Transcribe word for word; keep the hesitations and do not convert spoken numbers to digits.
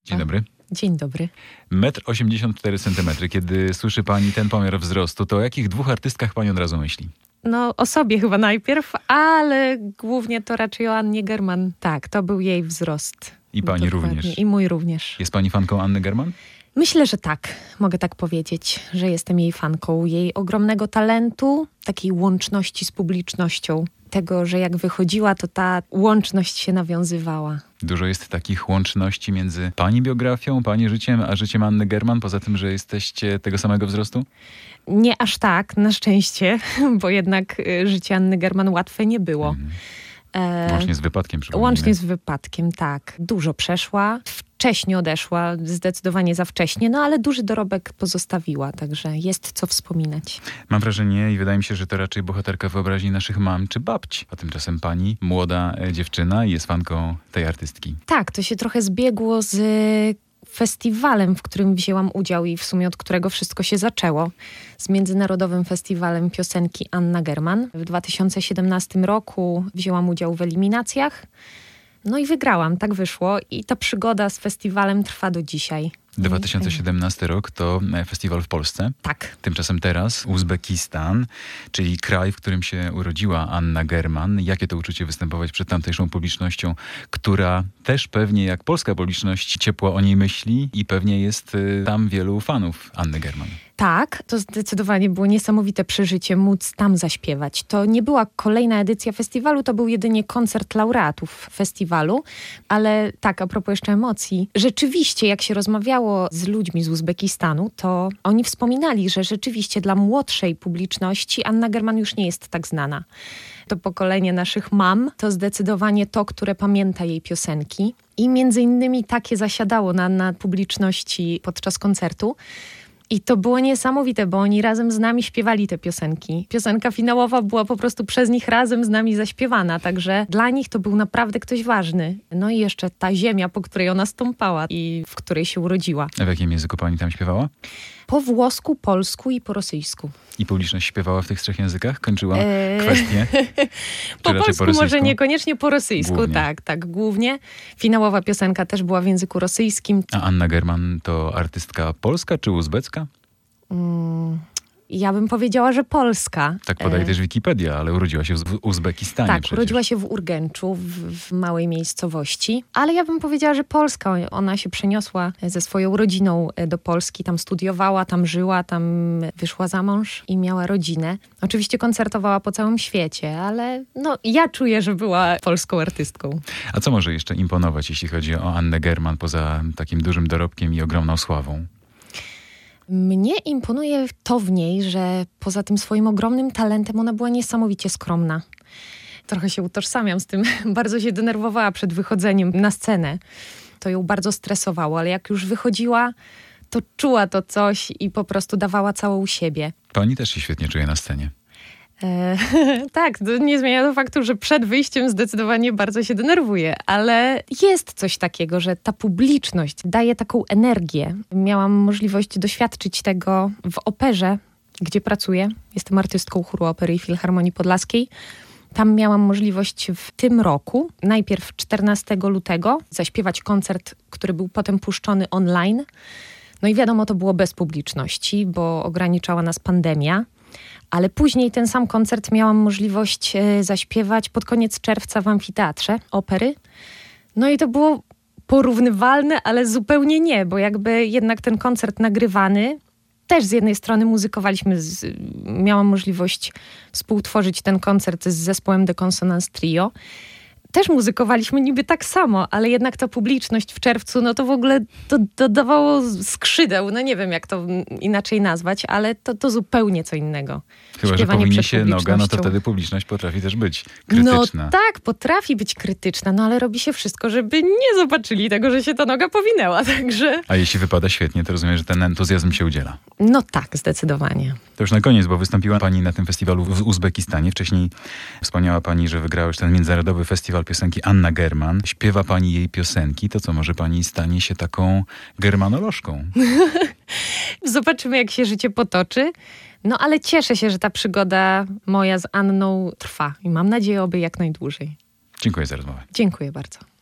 Dzień dobry. Dzień dobry. metr osiemdziesiąt cztery centymetry. Kiedy słyszy pani ten pomiar wzrostu, to o jakich dwóch artystkach pani od razu myśli? No o sobie chyba najpierw, ale głównie to raczej o Annie German. Tak, to był jej wzrost. I pani Dokładnie. również. I mój również. Jest pani fanką Anny German? Myślę, że tak. Mogę tak powiedzieć, że jestem jej fanką. Jej ogromnego talentu, takiej łączności z publicznością. Tego, że jak wychodziła, to ta łączność się nawiązywała. Dużo jest takich łączności między pani biografią, pani życiem, a życiem Anny German, poza tym, że jesteście tego samego wzrostu? Nie aż tak, na szczęście, bo jednak y, życie Anny German łatwe nie było. Mhm. E, Łącznie z wypadkiem, przypomnijmy. Łącznie z wypadkiem, tak. Dużo przeszła, wcześnie odeszła, zdecydowanie za wcześnie, no ale duży dorobek pozostawiła, także jest co wspominać. Mam wrażenie i wydaje mi się, że to raczej bohaterka wyobraźni naszych mam czy babci. A tymczasem pani, młoda e, dziewczyna, jest fanką tej artystki. Tak, to się trochę zbiegło z festiwalem, w którym wzięłam udział i w sumie od którego wszystko się zaczęło. Z Międzynarodowym Festiwalem Piosenki Anna German. W dwa tysiące siedemnastym roku wzięłam udział w eliminacjach. No i wygrałam, tak wyszło. I ta przygoda z festiwalem trwa do dzisiaj. dwa tysiące siedemnasty rok to festiwal w Polsce. Tak. Tymczasem teraz Uzbekistan, czyli kraj, w którym się urodziła Anna German. Jakie to uczucie występować przed tamtejszą publicznością, która też pewnie jak polska publiczność ciepło o niej myśli i pewnie jest y, tam wielu fanów Anny German. Tak, to zdecydowanie było niesamowite przeżycie móc tam zaśpiewać. To nie była kolejna edycja festiwalu, to był jedynie koncert laureatów festiwalu, ale tak, a propos jeszcze emocji, rzeczywiście jak się rozmawiało z ludźmi z Uzbekistanu, to oni wspominali, że rzeczywiście dla młodszej publiczności Anna German już nie jest tak znana. To pokolenie naszych mam to zdecydowanie to, które pamięta jej piosenki i między innymi takie zasiadało na, na publiczności podczas koncertu. I to było niesamowite, bo oni razem z nami śpiewali te piosenki. Piosenka finałowa była po prostu przez nich razem z nami zaśpiewana, także dla nich to był naprawdę ktoś ważny. No i jeszcze ta ziemia, po której ona stąpała i w której się urodziła. A w jakim języku pani tam śpiewała? Po włosku, polsku i po rosyjsku. I publiczność śpiewała w tych trzech językach? Kończyła Eee... kwestię? po Czy polsku po może niekoniecznie, po rosyjsku, głównie. tak, tak, głównie. Finałowa piosenka też była w języku rosyjskim. A Anna German to artystka polska czy uzbecka? Mm, ja bym powiedziała, że polska. Tak podaje e... też Wikipedia, ale urodziła się w Uzbekistanie Tak, przecież. urodziła się w Urgęczu, w, w małej miejscowości, ale ja bym powiedziała, że polska. Ona się przeniosła ze swoją rodziną do Polski, tam studiowała, tam żyła, tam wyszła za mąż i miała rodzinę. Oczywiście koncertowała po całym świecie, ale no, ja czuję, że była polską artystką. A co może jeszcze imponować, jeśli chodzi o Annę German, poza takim dużym dorobkiem i ogromną sławą? Mnie imponuje to w niej, że poza tym swoim ogromnym talentem ona była niesamowicie skromna. Trochę się utożsamiam z tym. Bardzo się denerwowała przed wychodzeniem na scenę. To ją bardzo stresowało, ale jak już wychodziła, to czuła to coś i po prostu dawała całą siebie. Pani też się świetnie czuje na scenie. E, tak, to nie zmienia to faktu, że przed wyjściem zdecydowanie bardzo się denerwuję, ale jest coś takiego, że ta publiczność daje taką energię. Miałam możliwość doświadczyć tego w operze, gdzie pracuję. Jestem artystką chóru opery i Filharmonii Podlaskiej. Tam miałam możliwość w tym roku, najpierw czternastego lutego, zaśpiewać koncert, który był potem puszczony online. No i wiadomo, to było bez publiczności, bo ograniczała nas pandemia. Ale później ten sam koncert miałam możliwość e, zaśpiewać pod koniec czerwca w amfiteatrze opery. No i to było porównywalne, ale zupełnie nie, bo jakby jednak ten koncert nagrywany, też z jednej strony muzykowaliśmy, z, miałam możliwość współtworzyć ten koncert z zespołem The Consonance Trio. Też muzykowaliśmy niby tak samo, ale jednak ta publiczność w czerwcu, no to w ogóle to dodawało skrzydeł. No nie wiem, jak to inaczej nazwać, ale to, to zupełnie co innego. Chyba, Śpiewanie że powinni przed się noga, no to publicznością. wtedy publiczność potrafi też być krytyczna. No tak, potrafi być krytyczna, no ale robi się wszystko, żeby nie zobaczyli tego, że się ta noga powinęła, także... A jeśli wypada świetnie, to rozumiem, że ten entuzjazm się udziela. No tak, zdecydowanie. To już na koniec, bo wystąpiła pani na tym festiwalu w Uzbekistanie. Wcześniej wspomniała pani, że wygrała już ten międzynarodowy festiwal piosenki Anna German. Śpiewa pani jej piosenki, to co, może pani stanie się taką germanolożką? Zobaczymy, jak się życie potoczy. No ale cieszę się, że ta przygoda moja z Anną trwa i mam nadzieję, oby jak najdłużej. Dziękuję za rozmowę. Dziękuję bardzo.